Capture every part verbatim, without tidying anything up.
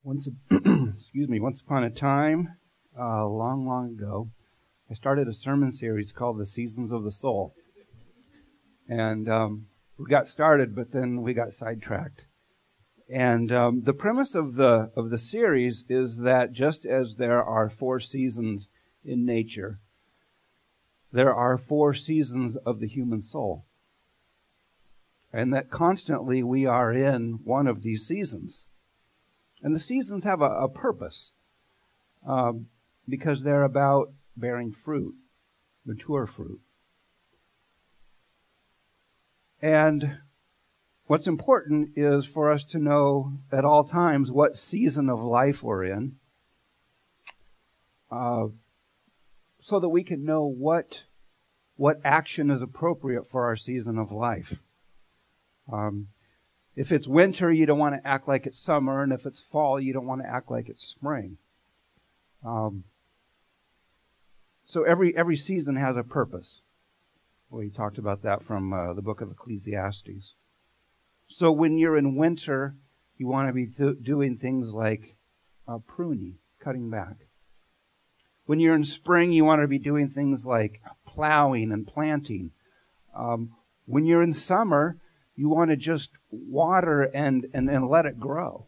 Once, excuse me, once upon a time, uh, long, long ago, I started a sermon series called The Seasons of the Soul. And um, we got started, but then we got sidetracked. And um, the premise of the of the series is that just as there are four seasons in nature, there are four seasons of the human soul. And that constantly we are in one of these seasons. And the seasons have a, a purpose um, because they're about bearing fruit, mature fruit. And what's important is for us to know at all times what season of life we're in uh, so that we can know what, what action is appropriate for our season of life. Um, If it's winter, you don't want to act like it's summer, and if it's fall, you don't want to act like it's spring. Um, so every every season has a purpose. We talked about that from uh, the book of Ecclesiastes. So when you're in winter, you want to be do- doing things like uh, pruning, cutting back. When you're in spring, you want to be doing things like plowing and planting. Um, when you're in summer, you want to just water and, and, and let it grow.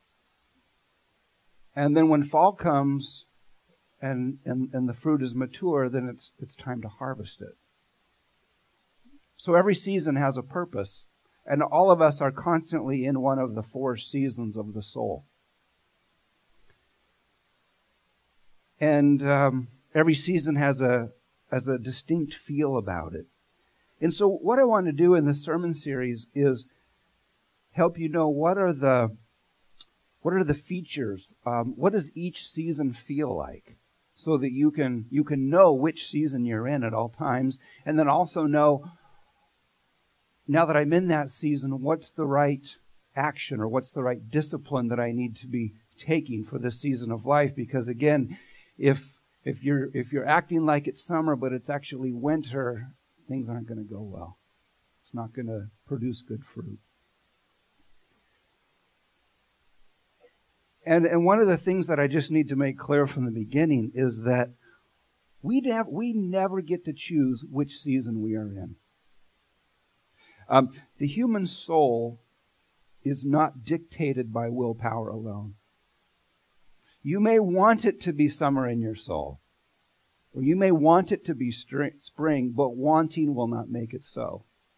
And then when fall comes and, and, and the fruit is mature, then it's it's time to harvest it. So every season has a purpose. And all of us are constantly in one of the four seasons of the soul. And um, every season has a has a distinct feel about it. And so what I want to do in this sermon series is help you know what are the what are the features, um, what does each season feel like, so that you can you can know which season you're in at all times, and then also know, now that I'm in that season, what's the right action or what's the right discipline that I need to be taking for this season of life. Because again, if if you're if you're acting like it's summer but it's actually winter, things aren't going to go well. It's not going to produce good fruit. And and one of the things that I just need to make clear from the beginning is that we nev- we never get to choose which season we are in. Um, the human soul is not dictated by willpower alone. You may want it to be summer in your soul. Or you may want it to be spring, but wanting will not make it so.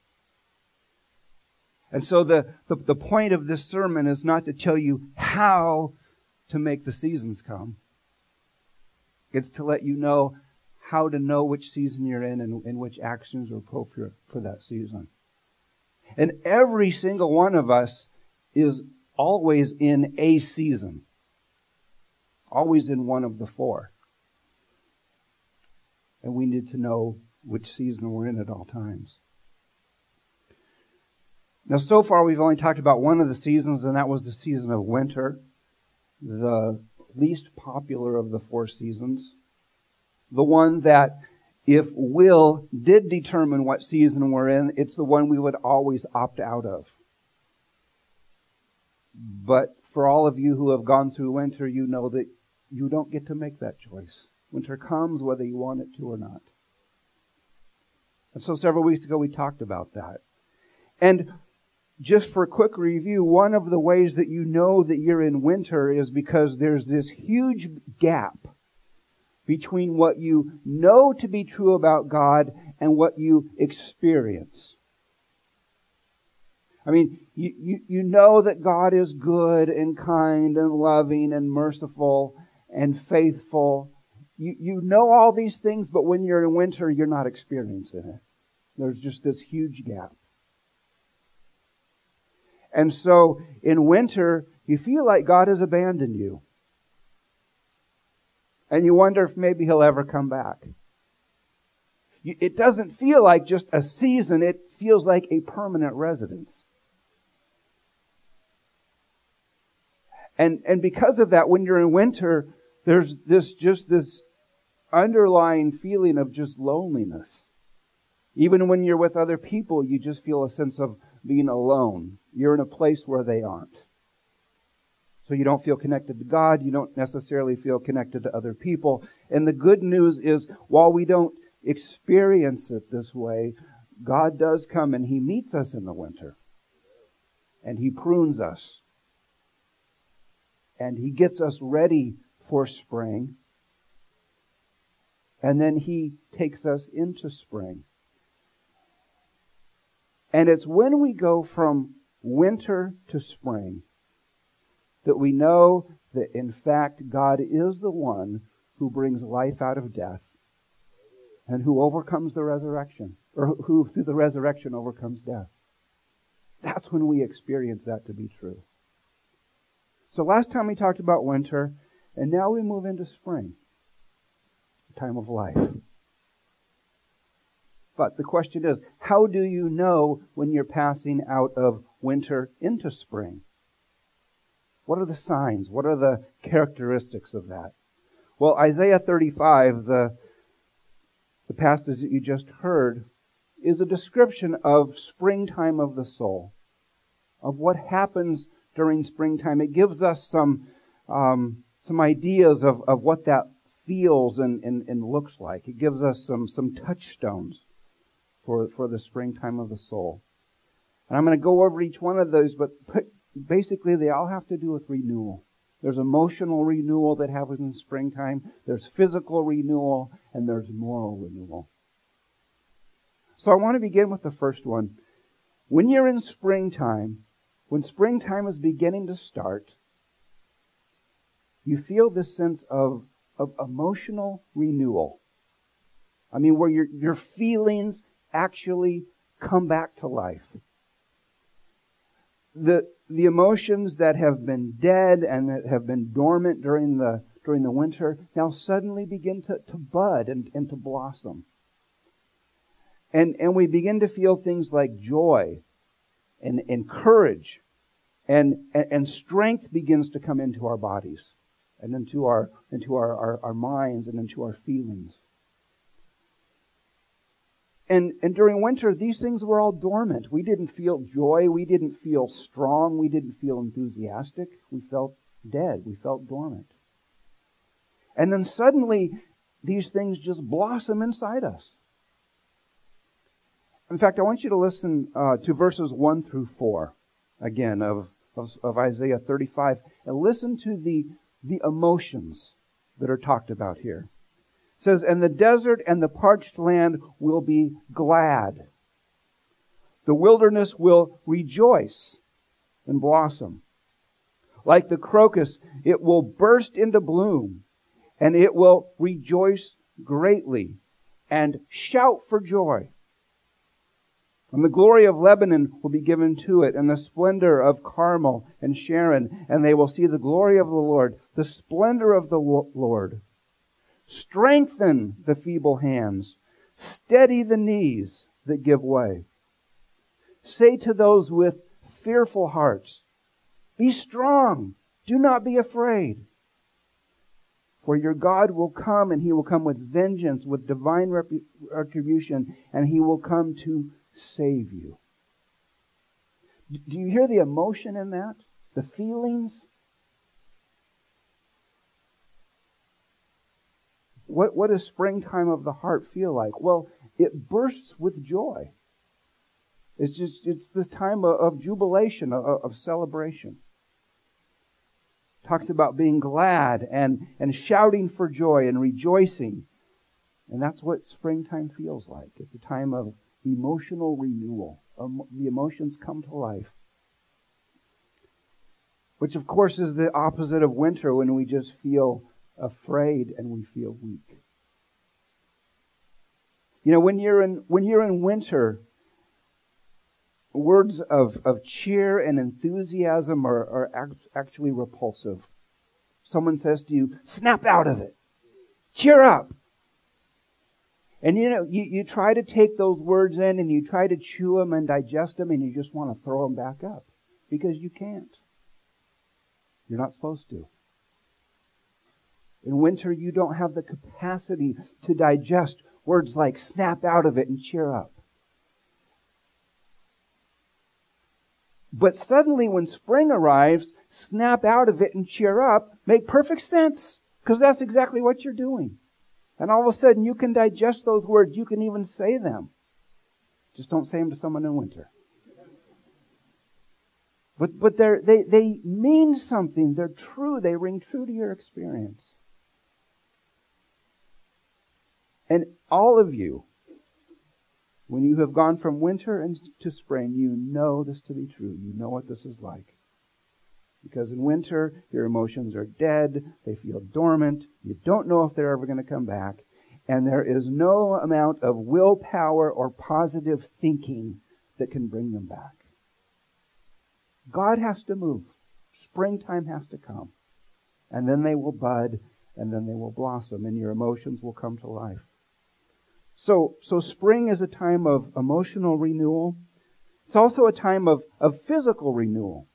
And so the, the, the point of this sermon is not to tell you how to make the seasons come. It's to let you know how to know which season you're in and, and which actions are appropriate for that season. And every single one of us is always in a season. Always in one of the four. And we need to know which season we're in at all times. Now, so far we've only talked about one of the seasons, and that was the season of winter, the least popular of the four seasons. The one that, if will did determine what season we're in, it's the one we would always opt out of. But for all of you who have gone through winter, you know that you don't get to make that choice. Winter comes whether you want it to or not. And so several weeks ago we talked about that. And just for a quick review, one of the ways that you know that you're in winter is because there's this huge gap between what you know to be true about God and what you experience. I mean, you, you, you know that God is good and kind and loving and merciful and faithful. You you know all these things, but when you're in winter, you're not experiencing it. There's just this huge gap. And so in winter, you feel like God has abandoned you. And you wonder if maybe He'll ever come back. It doesn't feel like just a season. It feels like a permanent residence. And and because of that, when you're in winter, there's this just this underlying feeling of just loneliness. Even when you're with other people, you just feel a sense of being alone. You're in a place where they aren't. So you don't feel connected to God. You don't necessarily feel connected to other people. And the good news is, while we don't experience it this way, God does come and He meets us in the winter. And He prunes us. And He gets us ready for spring. And then He takes us into spring. And it's when we go from winter to spring that we know that, in fact, God is the one who brings life out of death and who overcomes the resurrection, or who, through the resurrection, overcomes death. That's when we experience that to be true. So last time we talked about winter, and now we move into spring, the time of life. But the question is, how do you know when you're passing out of winter into spring? What are the signs? What are the characteristics of that? Well, Isaiah thirty-five, the, the passage that you just heard, is a description of springtime of the soul, of what happens during springtime. It gives us some um, some ideas of, of what that feels and, and, and looks like. It gives us some, some touchstones for, for the springtime of the soul. And I'm going to go over each one of those, but put, basically they all have to do with renewal. There's emotional renewal that happens in springtime. There's physical renewal, and there's moral renewal. So I want to begin with the first one. When you're in springtime, when springtime is beginning to start, you feel this sense of, of emotional renewal. I mean, where your, your feelings actually come back to life. The, the emotions that have been dead and that have been dormant during the, during the winter now suddenly begin to, to bud and, and to blossom. And, and we begin to feel things like joy and, and courage, and, and, and strength begins to come into our bodies and into our, into our, our, our minds and into our feelings. And, and during winter, these things were all dormant. We didn't feel joy. We didn't feel strong. We didn't feel enthusiastic. We felt dead. We felt dormant. And then suddenly, these things just blossom inside us. In fact, I want you to listen uh, to verses one through four, again, of, of, of Isaiah thirty-five, and listen to the, the emotions that are talked about here. It says, "And the desert and the parched land will be glad. The wilderness will rejoice and blossom. Like the crocus, it will burst into bloom, and it will rejoice greatly and shout for joy. And the glory of Lebanon will be given to it, and the splendor of Carmel and Sharon, and they will see the glory of the Lord, the splendor of the Lord. Strengthen the feeble hands, steady the knees that give way. Say to those with fearful hearts, be strong, do not be afraid. For your God will come, and He will come with vengeance, with divine retribution, and He will come to save you." Do you hear the emotion in that? The feelings? What, what does springtime of the heart feel like? Well, it bursts with joy. It's just, it's this time of, of jubilation, of, of celebration. Talks about being glad and, and shouting for joy and rejoicing. And that's what springtime feels like. It's a time of emotional renewal. Um, the emotions come to life. Which, of course, is the opposite of winter, when we just feel afraid and we feel weak. You know, when you're in when you're in winter, words of, of cheer and enthusiasm are, are act, actually repulsive. Someone says to you, snap out of it. Cheer up. And you know, you, you try to take those words in and you try to chew them and digest them, and you just want to throw them back up. Because you can't. You're not supposed to. In winter, you don't have the capacity to digest words like snap out of it and cheer up. But suddenly when spring arrives, snap out of it and cheer up, make perfect sense, because that's exactly what you're doing. And all of a sudden you can digest those words, you can even say them. Just don't say them to someone in winter. But but they're, they they mean something. They're true. They ring true to your experience. And all of you, when you have gone from winter into spring, you know this to be true. You know what this is like. Because in winter, your emotions are dead. They feel dormant. You don't know if they're ever going to come back. And there is no amount of willpower or positive thinking that can bring them back. God has to move. Springtime has to come. And then they will bud, and then they will blossom, and your emotions will come to life. So, so spring is a time of emotional renewal. It's also a time of, of physical renewal.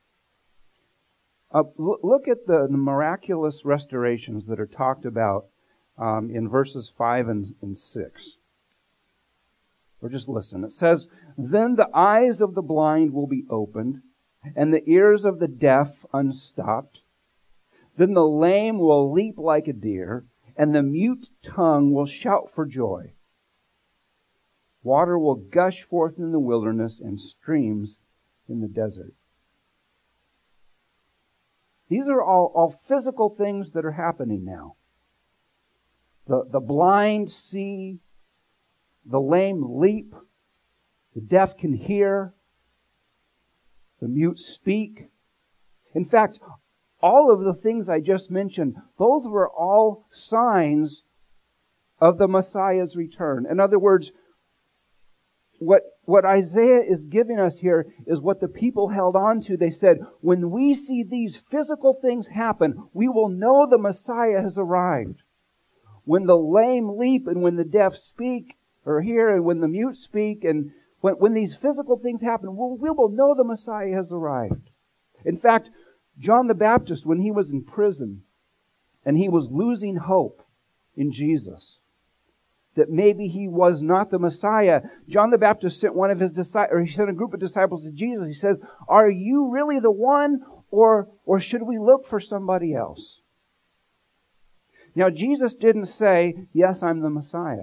Uh, l- look at the, the miraculous restorations that are talked about um, in verses five and, and six. Or just listen. It says, "Then the eyes of the blind will be opened, and the ears of the deaf unstopped. Then the lame will leap like a deer, and the mute tongue will shout for joy. Water will gush forth in the wilderness and streams in the desert." These are all, all physical things that are happening now. The, the blind see, the lame leap, the deaf can hear, the mute speak. In fact, all of the things I just mentioned, those were all signs of the Messiah's return. In other words, what, what Isaiah is giving us here is what the people held on to. They said, when we see these physical things happen, we will know the Messiah has arrived. When the lame leap and when the deaf speak or hear and when the mute speak and when, when these physical things happen, we'll, we will know the Messiah has arrived. In fact, John the Baptist, when he was in prison and he was losing hope in Jesus, that maybe he was not the Messiah, John the Baptist sent one of his disciples, or he sent a group of disciples to Jesus. He says, "Are you really the one, or, or should we look for somebody else?" Now, Jesus didn't say, "Yes, I'm the Messiah."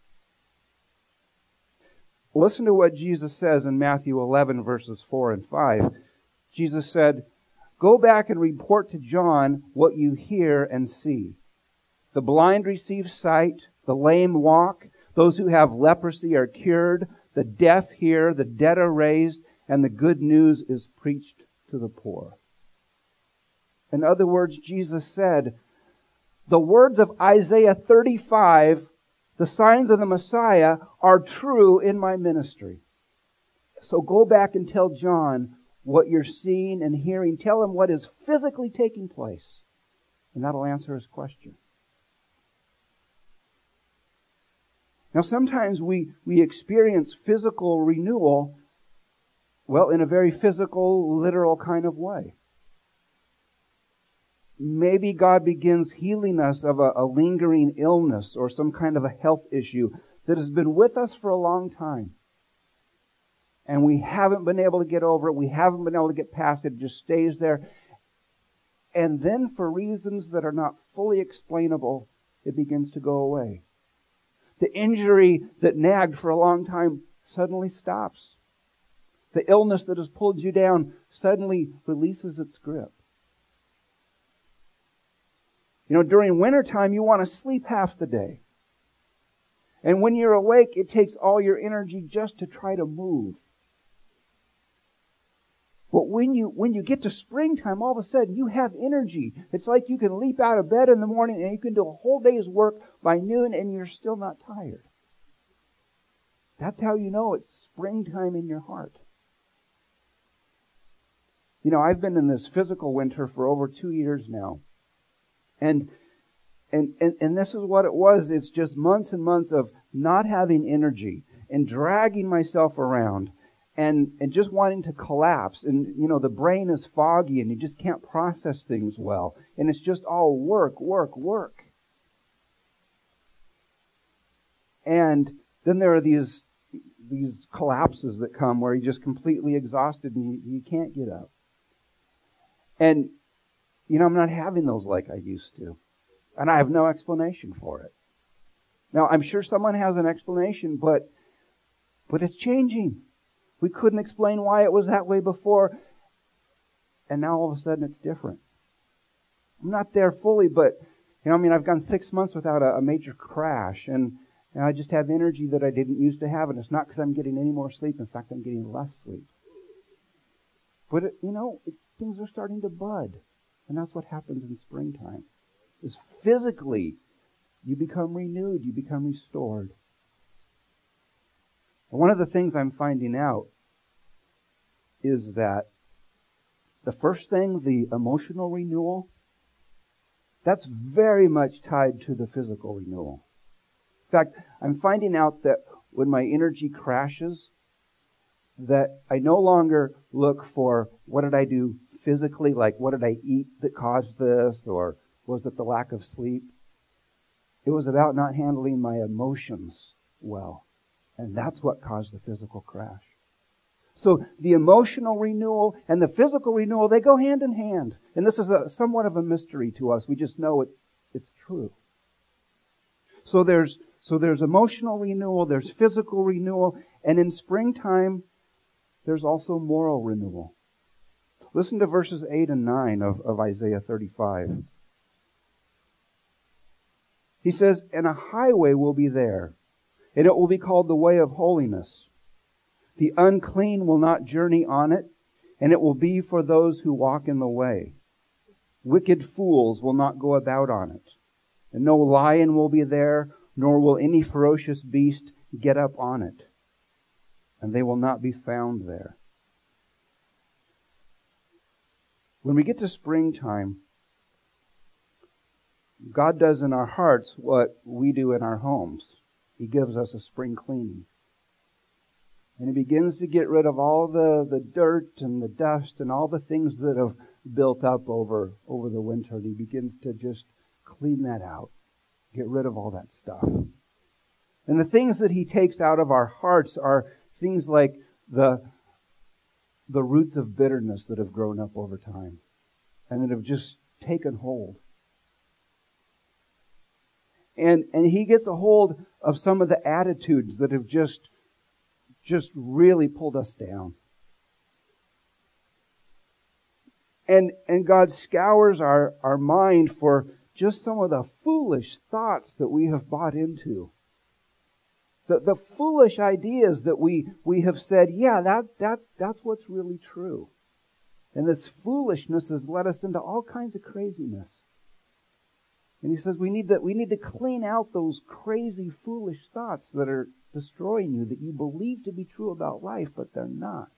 Listen to what Jesus says in Matthew eleven, verses four and five. Jesus said, "Go back and report to John what you hear and see. The blind receive sight, the lame walk, those who have leprosy are cured, the deaf hear, the dead are raised, and the good news is preached to the poor." In other words, Jesus said, the words of Isaiah thirty-five, the signs of the Messiah, are true in my ministry. So go back and tell John what you're seeing and hearing. Tell him what is physically taking place, and that'll answer his question. Now, sometimes we, we experience physical renewal, well, in a very physical, literal kind of way. Maybe God begins healing us of a, a lingering illness or some kind of a health issue that has been with us for a long time. And we haven't been able to get over it. We haven't been able to get past it. It just stays there. And then for reasons that are not fully explainable, it begins to go away. The injury that nagged for a long time suddenly stops. The illness that has pulled you down suddenly releases its grip. You know, during wintertime, you want to sleep half the day. And when you're awake, it takes all your energy just to try to move. But when you when you get to springtime, all of a sudden you have energy. It's like you can leap out of bed in the morning and you can do a whole day's work by noon and you're still not tired. That's how you know it's springtime in your heart. You know, I've been in this physical winter for over two years now. And and and, and this is what it was. It's just months and months of not having energy and dragging myself around. And, and just wanting to collapse. And, you know, the brain is foggy and you just can't process things well. And it's just all work, work, work. And then there are these these collapses that come where you're just completely exhausted and you, you can't get up. And, you know, I'm not having those like I used to. And I have no explanation for it. Now, I'm sure someone has an explanation, but but it's changing. We couldn't explain why it was that way before, and now all of a sudden it's different. I'm not there fully, but, you know, I mean, I've gone six months without a, a major crash, and, and I just have energy that I didn't used to have, and it's not because I'm getting any more sleep. In fact, I'm getting less sleep. But, it, you know, it, things are starting to bud, and that's what happens in springtime. Is physically, you become renewed, you become restored. And one of the things I'm finding out is that the first thing, the emotional renewal, that's very much tied to the physical renewal. In fact, I'm finding out that when my energy crashes, that I no longer look for what did I do physically, like what did I eat that caused this, or was it the lack of sleep? It was about not handling my emotions well. And that's what caused the physical crash. So the emotional renewal and the physical renewal, they go hand in hand. And this is a, somewhat of a mystery to us. We just know it, it's true. So there's, so there's emotional renewal, there's physical renewal, and in springtime, there's also moral renewal. Listen to verses eight and nine of, of Isaiah thirty-five. He says, "And a highway will be there, and it will be called the way of holiness. The unclean will not journey on it, and it will be for those who walk in the way. Wicked fools will not go about on it. And no lion will be there, nor will any ferocious beast get up on it. And they will not be found there." When we get to springtime, God does in our hearts what we do in our homes. He gives us a spring cleaning. And He begins to get rid of all the, the dirt and the dust and all the things that have built up over, over the winter. And He begins to just clean that out. Get rid of all that stuff. And the things that He takes out of our hearts are things like the, the roots of bitterness that have grown up over time and that have just taken hold. And, and He gets a hold of some of the attitudes that have just, just really pulled us down. And, and God scours our, our mind for just some of the foolish thoughts that we have bought into. The, the foolish ideas that we, we have said, yeah, that, that, that's what's really true. And this foolishness has led us into all kinds of craziness. And He says we need to, we need to clean out those crazy, foolish thoughts that are destroying you, that you believe to be true about life, but they're not.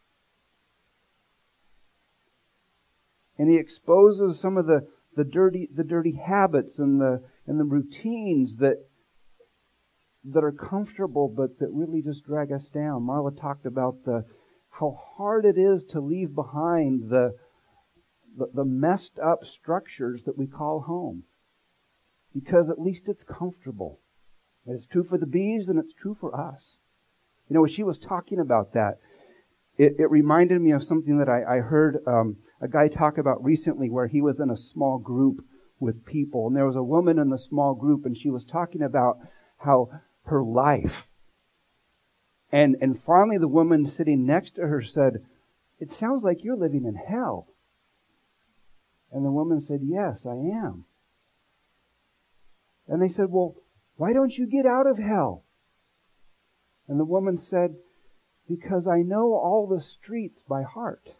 And He exposes some of the, the dirty the dirty habits and the and the routines that that are comfortable but that really just drag us down. Marla talked about the how hard it is to leave behind the the, the messed up structures that we call home. Because at least it's comfortable. And it's true for the bees and it's true for us. You know, when she was talking about that, it, it reminded me of something that I, I heard um, a guy talk about recently where he was in a small group with people. And there was a woman in the small group and she was talking about how her life. And, and finally the woman sitting next to her said, "It sounds like you're living in hell." And the woman said, "Yes, I am." And they said, "Well, why don't you get out of hell?" And the woman said, "Because I know all the streets by heart."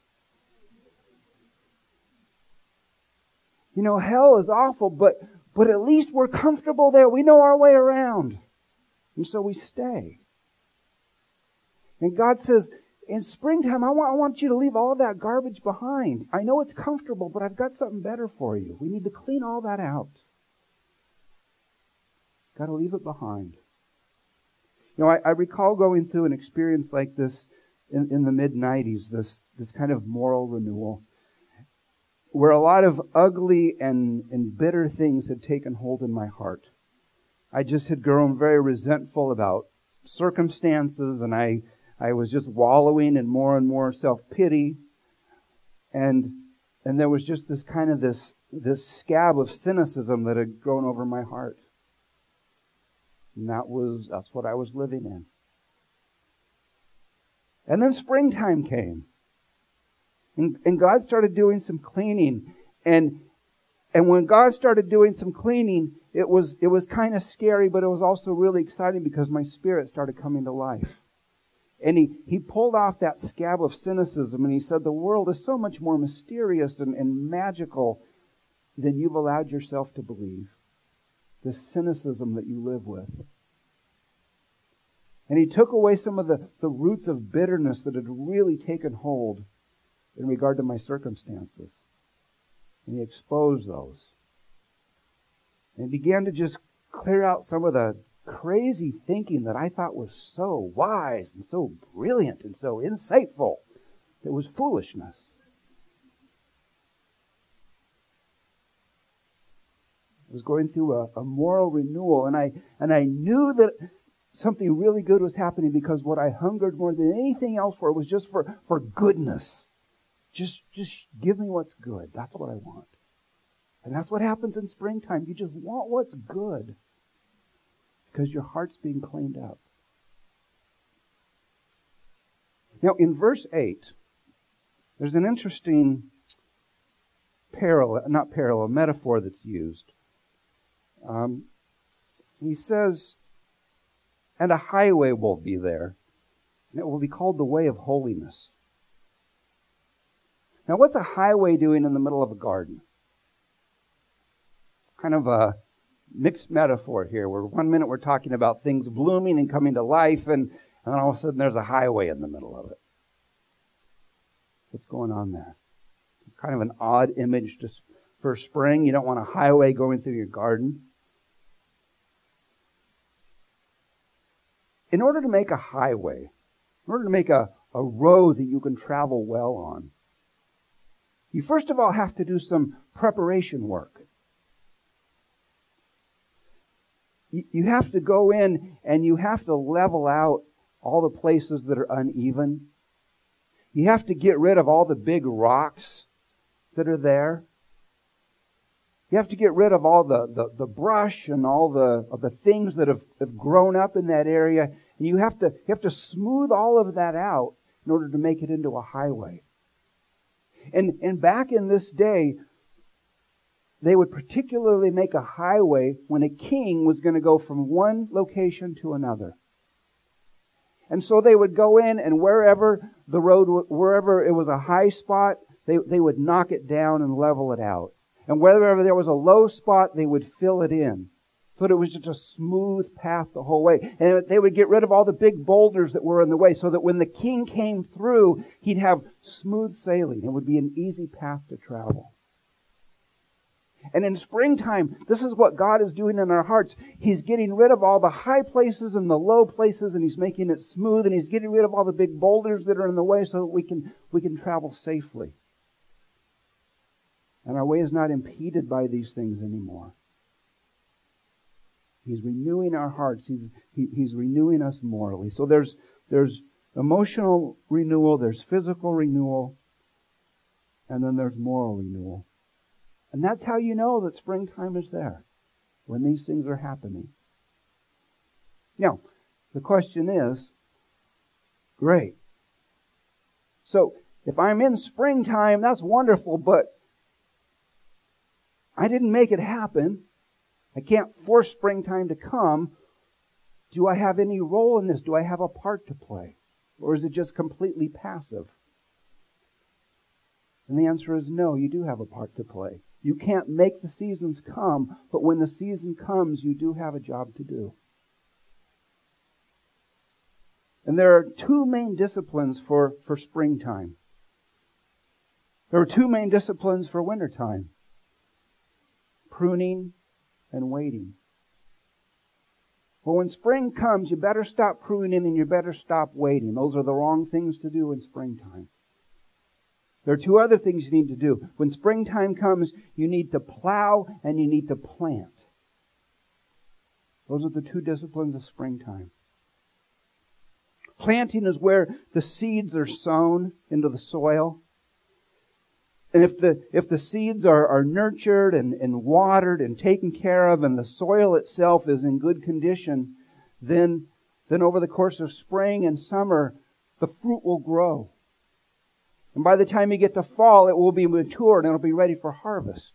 You know, hell is awful, but, but at least we're comfortable there. We know our way around. And so we stay. And God says, in springtime, I want, I want you to leave all that garbage behind. I know it's comfortable, but I've got something better for you. We need to clean all that out. Got to leave it behind. You know, I, I recall going through an experience like this in, in the mid nineties, this, this kind of moral renewal, where a lot of ugly and, and bitter things had taken hold in my heart. I just had grown very resentful about circumstances, and I, I was just wallowing in more and more self-pity. And and there was just this kind of this, this scab of cynicism that had grown over my heart. And that was, that's what I was living in. And then springtime came. And, and God started doing some cleaning. And and when God started doing some cleaning, it was it was kind of scary, but it was also really exciting because my spirit started coming to life. And he, he pulled off that scab of cynicism, and he said, the world is so much more mysterious and, and magical than you've allowed yourself to believe. This cynicism that you live with. And he took away some of the, the roots of bitterness that had really taken hold in regard to my circumstances. And he exposed those. And he began to just clear out some of the crazy thinking that I thought was so wise and so brilliant and so insightful. It was foolishness. I was going through a, a moral renewal, and I and I knew that something really good was happening because what I hungered more than anything else for was just for, for goodness. Just, just give me what's good. That's what I want. And that's what happens in springtime. You just want what's good because your heart's being cleaned up. Now, in verse eight, there's an interesting parallel, not parallel, metaphor that's used. Um, he says, and a highway will be there, and it will be called the way of holiness. Now, what's a highway doing in the middle of a garden? Kind of a mixed metaphor here, where one minute we're talking about things blooming and coming to life, and, and then all of a sudden there's a highway in the middle of it. What's going on there? Kind of an odd image just for spring. You don't want a highway going through your garden. In order to make a highway, in order to make a, a road that you can travel well on, you first of all have to do some preparation work. You, you have to go in and you have to level out all the places that are uneven. You have to get rid of all the big rocks that are there. You have to get rid of all the, the, the brush and all the of the things that have, have grown up in that area. And you have to you have to smooth all of that out in order to make it into a highway. And and back in this day, they would particularly make a highway when a king was going to go from one location to another. And so they would go in, and wherever the road, wherever it was a high spot, they, they would knock it down and level it out. And wherever there was a low spot, they would fill it in. So that it was just a smooth path the whole way. And they would get rid of all the big boulders that were in the way so that when the king came through, he'd have smooth sailing. It would be an easy path to travel. And in springtime, this is what God is doing in our hearts. He's getting rid of all the high places and the low places, and He's making it smooth, and He's getting rid of all the big boulders that are in the way so that we can, we can travel safely. And our way is not impeded by these things anymore. He's renewing our hearts. He's, he, he's renewing us morally. So there's, there's emotional renewal, there's physical renewal, and then there's moral renewal. And that's how you know that springtime is there, when these things are happening. Now, the question is, great. So, if I'm in springtime, that's wonderful, but I didn't make it happen. I can't force springtime to come. Do I have any role in this? Do I have a part to play? Or is it just completely passive? And the answer is no, you do have a part to play. You can't make the seasons come, but when the season comes, you do have a job to do. And there are two main disciplines for, for springtime. There are two main disciplines for wintertime. Pruning and waiting. Well, when spring comes, you better stop pruning and you better stop waiting. Those are the wrong things to do in springtime. There are two other things you need to do. When springtime comes, you need to plow and you need to plant. Those are the two disciplines of springtime. Planting is where the seeds are sown into the soil. And if the if the seeds are, are nurtured and, and watered and taken care of, and the soil itself is in good condition, then, then over the course of spring and summer, the fruit will grow. And by the time you get to fall, it will be mature and it'll be ready for harvest.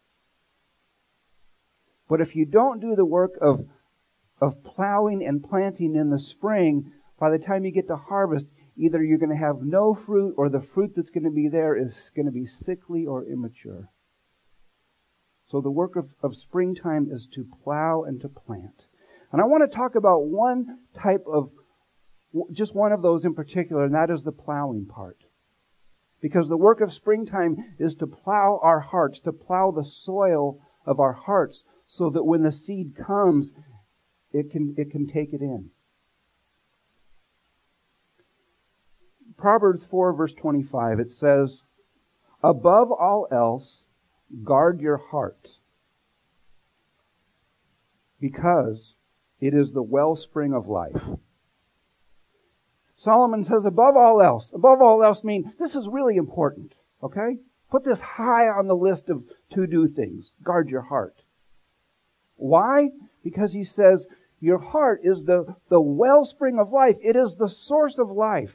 But if you don't do the work of, of plowing and planting in the spring, by the time you get to harvest, either you're going to have no fruit, or the fruit that's going to be there is going to be sickly or immature. So the work of, of springtime is to plow and to plant. And I want to talk about one type of, just one of those in particular, and that is the plowing part. Because the work of springtime is to plow our hearts, to plow the soil of our hearts, so that when the seed comes, it can, it can take it in. Proverbs four, verse twenty-five, it says, "Above all else, guard your heart, because it is the wellspring of life." Solomon says, above all else. Above all else mean this is really important, okay? Put this high on the list of to-do things. Guard your heart. Why? Because he says, your heart is the, the wellspring of life. It is the source of life.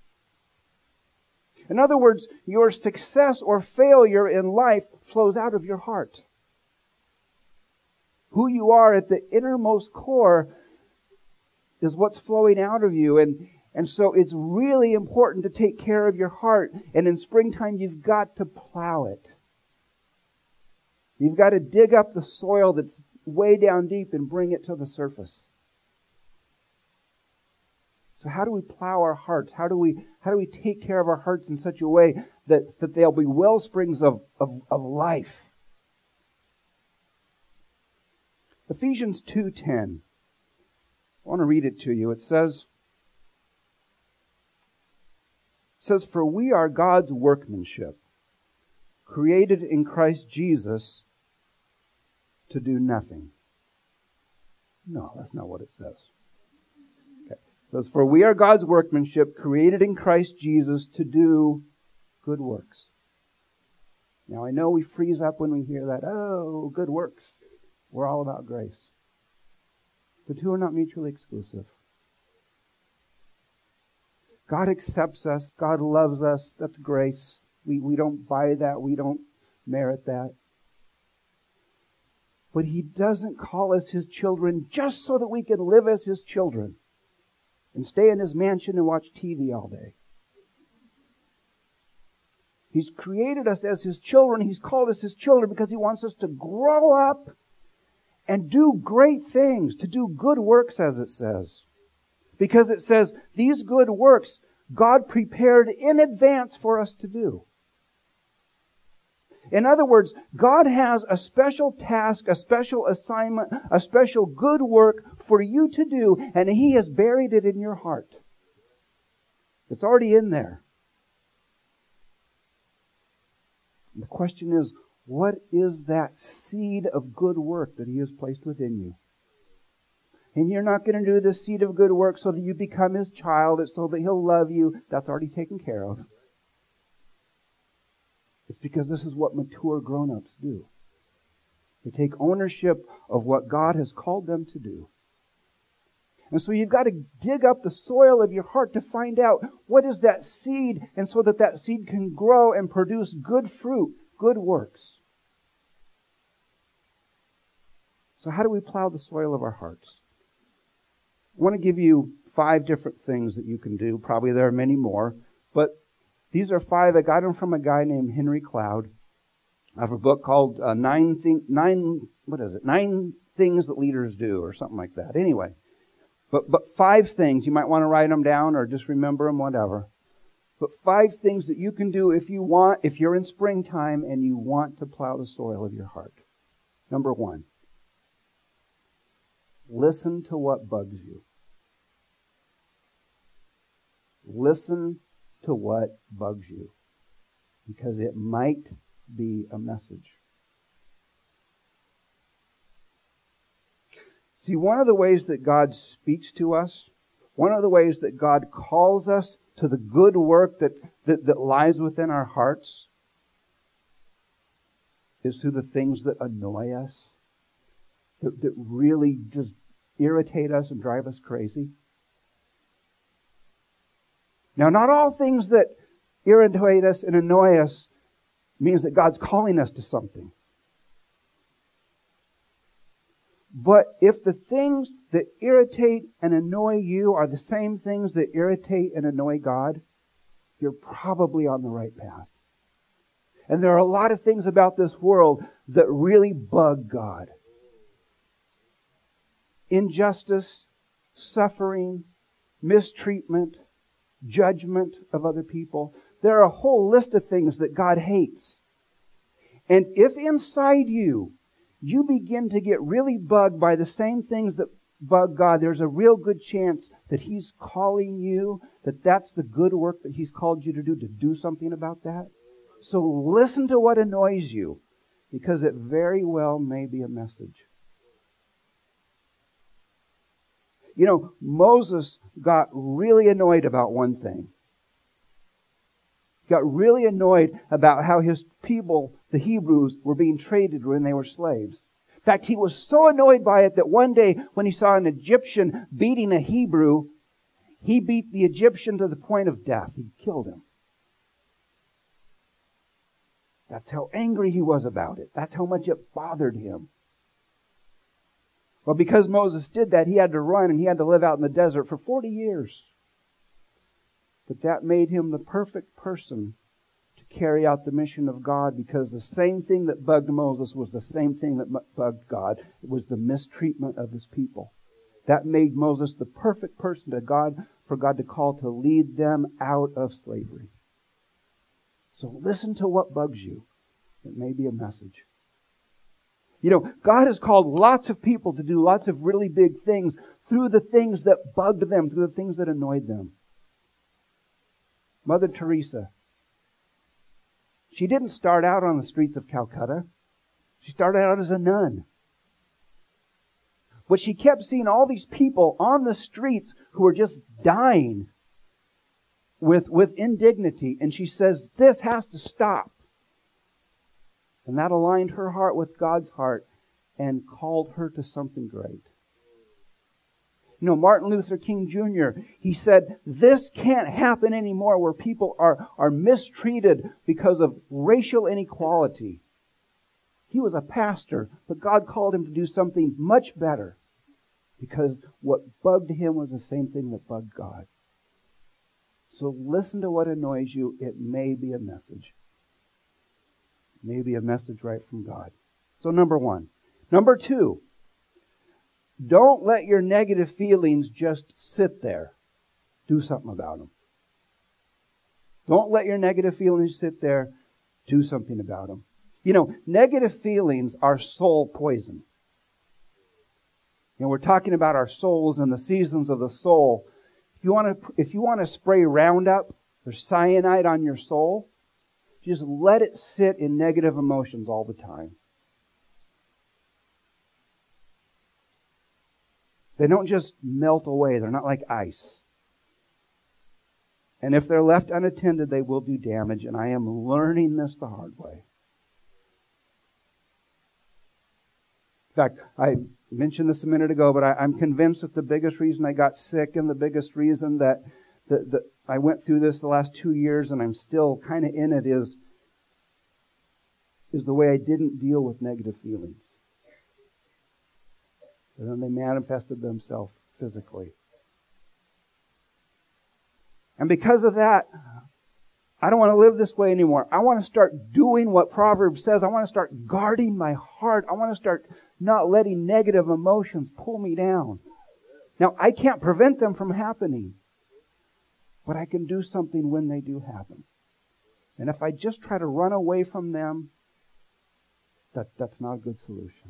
In other words, your success or failure in life flows out of your heart. Who you are at the innermost core is what's flowing out of you. And, and so it's really important to take care of your heart. And in springtime, you've got to plow it. You've got to dig up the soil that's way down deep and bring it to the surface. So how do we plow our hearts? How do we how do we take care of our hearts in such a way that, that they'll be well springs of, of, of life? Ephesians two ten. I want to read it to you. It says, it says, "For we are God's workmanship, created in Christ Jesus to do nothing." No, that's not what it says. It says, "For we are God's workmanship, created in Christ Jesus to do good works." Now, I know we freeze up when we hear that. Oh, good works. We're all about grace. The two are not mutually exclusive. God accepts us. God loves us. That's grace. We, we don't buy that. We don't merit that. But He doesn't call us His children just so that we can live as His children and stay in His mansion and watch T V all day. He's created us as His children. He's called us His children because He wants us to grow up and do great things, to do good works, as it says. Because it says, these good works God prepared in advance for us to do. In other words, God has a special task, a special assignment, a special good work for you to do, and He has buried it in your heart. It's already in there. And the question is, what is that seed of good work that He has placed within you? And you're not going to do the seed of good work so that you become His child, it's so that He'll love you. That's already taken care of. It's because this is what mature grown-ups do. They take ownership of what God has called them to do. And so you've got to dig up the soil of your heart to find out what is that seed, and so that that seed can grow and produce good fruit, good works. So how do we plow the soil of our hearts? I want to give you five different things that you can do. Probably there are many more, but these are five. I got them from a guy named Henry Cloud. I have a book called uh, Nine Thing Nine. What is it? Nine Things That Leaders Do, or something like that. Anyway, but but five things. You might want to write them down or just remember them, whatever. But five things that you can do if you want, if you're in springtime and you want to plow the soil of your heart. Number one, listen to what bugs you. Listen to what bugs you, because it might be a message. See, one of the ways that God speaks to us, One of the ways that God calls us to the good work that, that, that lies within our hearts is through the things that annoy us, that, that really just irritate us and drive us crazy. Now, not all things that irritate us and annoy us means that God's calling us to something. But if the things that irritate and annoy you are the same things that irritate and annoy God, you're probably on the right path. And there are a lot of things about this world that really bug God. Injustice, suffering, mistreatment, judgment of other people. There are a whole list of things that God hates. And if inside you, you begin to get really bugged by the same things that bug God, there's a real good chance that He's calling you, that that's the good work that He's called you to do, to do something about that. So listen to what annoys you, because it very well may be a message. You know, Moses got really annoyed about one thing. He got really annoyed about how his people, the Hebrews, were being traded when they were slaves. In fact, he was so annoyed by it that one day when he saw an Egyptian beating a Hebrew, he beat the Egyptian to the point of death. He killed him. That's how angry he was about it. That's how much it bothered him. Well, because Moses did that, he had to run and he had to live out in the desert for forty years. But that made him the perfect person to carry out the mission of God, because the same thing that bugged Moses was the same thing that bugged God. It was the mistreatment of His people. That made Moses the perfect person to God, for God to call to lead them out of slavery. So listen to what bugs you. It may be a message. You know, God has called lots of people to do lots of really big things through the things that bugged them, through the things that annoyed them. Mother Teresa, she didn't start out on the streets of Calcutta. She started out as a nun. But she kept seeing all these people on the streets who were just dying with, with indignity. And she says, this has to stop. And that aligned her heart with God's heart and called her to something great. You know, Martin Luther King Junior, he said, this can't happen anymore where people are, are mistreated because of racial inequality. He was a pastor, but God called him to do something much better, because what bugged him was the same thing that bugged God. So listen to what annoys you. It may be a message. It may be a message right from God. So number one. Number two, don't let your negative feelings just sit there. Do something about them. Don't let your negative feelings sit there. Do something about them. You know, negative feelings are soul poison. You know, we're talking about our souls and the seasons of the soul. If you want to, if you want to spray Roundup or cyanide on your soul, just let it sit in negative emotions all the time. They don't just melt away. They're not like ice. And if they're left unattended, they will do damage. And I am learning this the hard way. In fact, I mentioned this a minute ago, but I, I'm convinced that the biggest reason I got sick and the biggest reason that, that, that I went through this the last two years and I'm still kind of in it is, is the way I didn't deal with negative feelings. And then they manifested themselves physically. And because of that, I don't want to live this way anymore. I want to start doing what Proverbs says. I want to start guarding my heart. I want to start not letting negative emotions pull me down. Now, I can't prevent them from happening, but I can do something when they do happen. And if I just try to run away from them, that, that's not a good solution.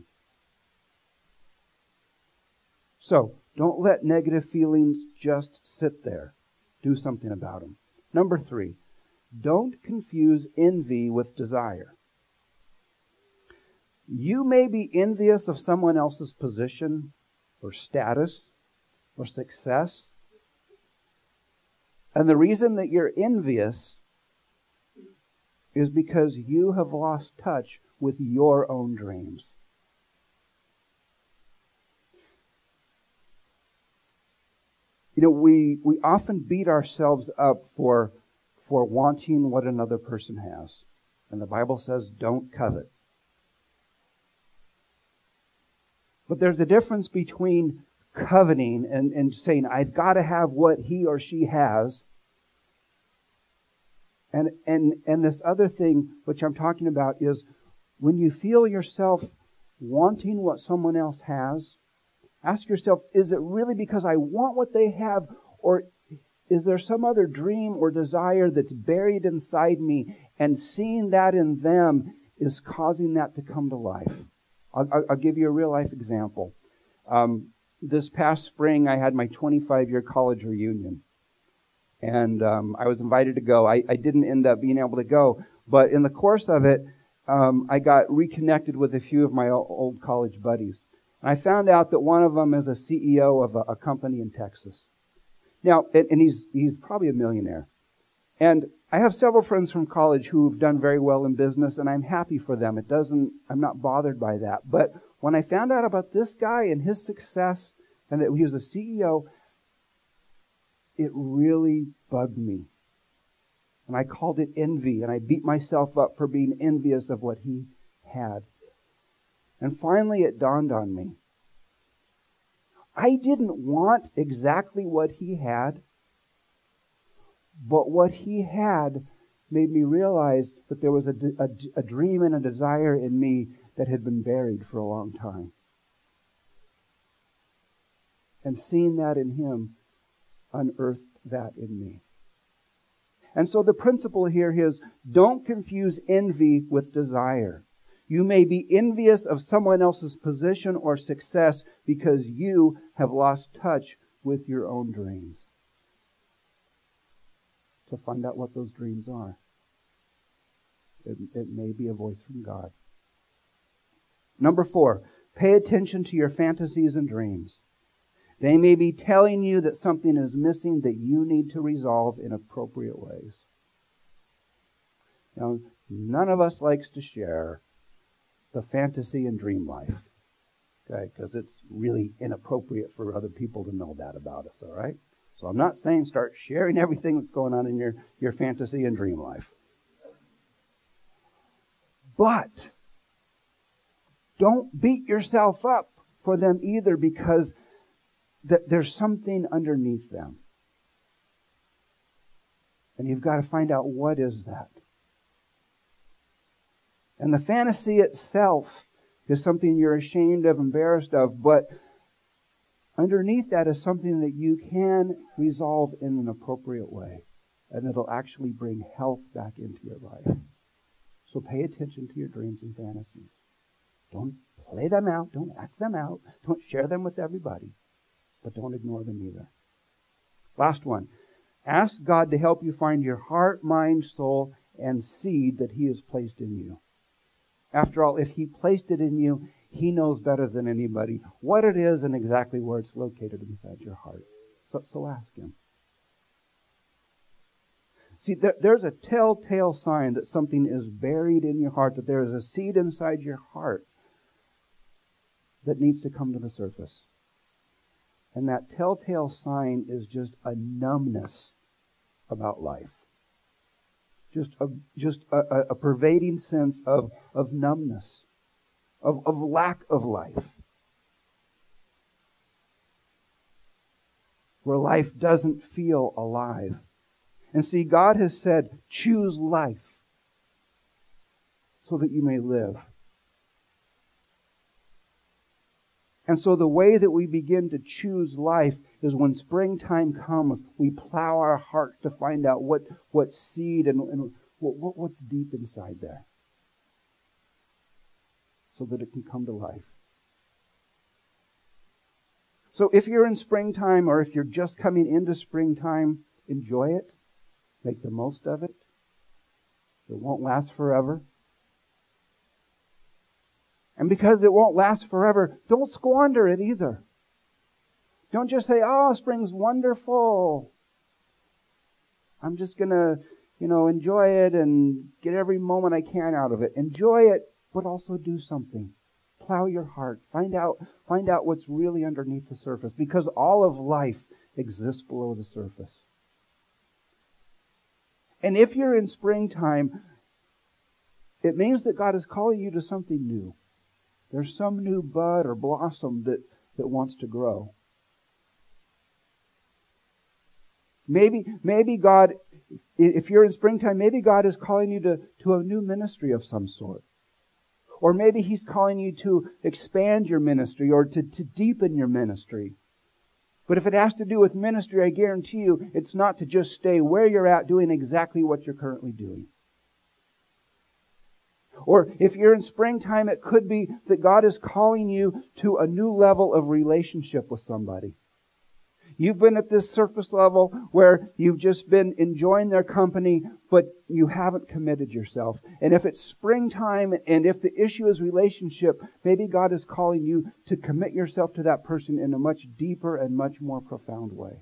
So, don't let negative feelings just sit there. Do something about them. Number three, don't confuse envy with desire. You may be envious of someone else's position or status or success, And the reason that you're envious is because you have lost touch with your own dreams. You know, we, we often beat ourselves up for, for wanting what another person has. And the Bible says, don't covet. But there's a difference between coveting and, and saying, I've got to have what he or she has. And, and, and this other thing, which I'm talking about, is when you feel yourself wanting what someone else has, ask yourself, is it really because I want what they have, or is there some other dream or desire that's buried inside me, and seeing that in them is causing that to come to life? I'll, I'll give you a real-life example. Um, this past spring, I had my twenty-five-year college reunion. And um, I was invited to go. I, I didn't end up being able to go. But in the course of it, um, I got reconnected with a few of my old college buddies. And I found out that one of them is a C E O of a, a company in Texas. Now, and, and he's he's probably a millionaire. And I have several friends from college who've done very well in business, and I'm happy for them. It doesn't, I'm not bothered by that. But when I found out about this guy and his success, and that he was a C E O, it really bugged me. And I called it envy, and I beat myself up for being envious of what he had. And finally it dawned on me. I didn't want exactly what he had, but what he had made me realize that there was a, a, a dream and a desire in me that had been buried for a long time. And seeing that in him unearthed that in me. And so the principle here is, don't confuse envy with desire. You may be envious of someone else's position or success because you have lost touch with your own dreams. To find out what those dreams are. It, it may be a voice from God. Number four, pay attention to your fantasies and dreams. They may be telling you that something is missing that you need to resolve in appropriate ways. Now, none of us likes to share the fantasy and dream life, okay? Because it's really inappropriate for other people to know that about us, all right? So I'm not saying start sharing everything that's going on in your, your fantasy and dream life. But don't beat yourself up for them either, because that there's something underneath them. And you've got to find out what is that. And the fantasy itself is something you're ashamed of, embarrassed of, but underneath that is something that you can resolve in an appropriate way. And it'll actually bring health back into your life. So pay attention to your dreams and fantasies. Don't play them out. Don't act them out. Don't share them with everybody. But don't ignore them either. Last one. Ask God to help you find your heart, mind, soul, and seed that He has placed in you. After all, if He placed it in you, He knows better than anybody what it is and exactly where it's located inside your heart. So, so ask Him. See, there, there's a telltale sign that something is buried in your heart, that there is a seed inside your heart that needs to come to the surface. And that telltale sign is just a numbness about life. Just a, just a, a pervading sense of, of numbness, of, of lack of life. Where life doesn't feel alive. And see, God has said, choose life so that you may live. And so the way that we begin to choose life is when springtime comes, we plow our hearts to find out what, what seed and, and what, what's deep inside there, so that it can come to life. So if you're in springtime, or if you're just coming into springtime, enjoy it. Make the most of it. It won't last forever. And because it won't last forever, don't squander it either. Don't just say, oh, spring's wonderful. I'm just going to, you know, enjoy it and get every moment I can out of it. Enjoy it, but also do something. Plow your heart. Find out, find out what's really underneath the surface, because all of life exists below the surface. And if you're in springtime, it means that God is calling you to something new. There's some new bud or blossom that, that wants to grow. Maybe, maybe God, if you're in springtime, maybe God is calling you to, to a new ministry of some sort. Or maybe He's calling you to expand your ministry or to, to deepen your ministry. But if it has to do with ministry, I guarantee you, it's not to just stay where you're at doing exactly what you're currently doing. Or if you're in springtime, it could be that God is calling you to a new level of relationship with somebody. You've been at this surface level where you've just been enjoying their company, but you haven't committed yourself. And if it's springtime and if the issue is relationship, maybe God is calling you to commit yourself to that person in a much deeper and much more profound way.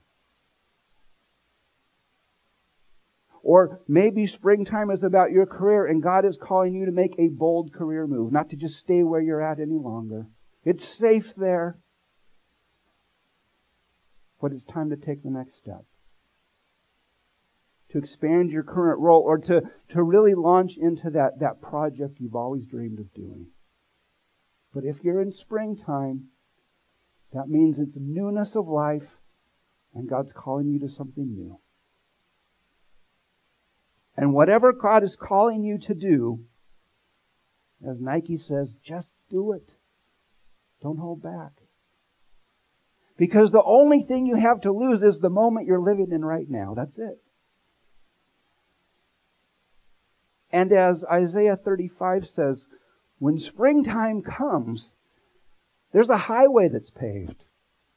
Or maybe springtime is about your career and God is calling you to make a bold career move, not to just stay where you're at any longer. It's safe there. But it's time to take the next step. To expand your current role or to, to really launch into that, that project you've always dreamed of doing. But if you're in springtime, that means it's newness of life and God's calling you to something new. And whatever God is calling you to do, as Nike says, just do it. Don't hold back. Because the only thing you have to lose is the moment you're living in right now. That's it. And as Isaiah thirty-five says, when springtime comes, there's a highway that's paved.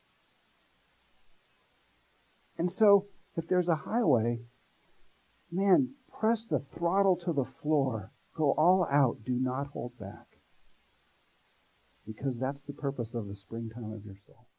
And so, if there's a highway, man, press the throttle to the floor. Go all out. Do not hold back. Because that's the purpose of the springtime of your soul.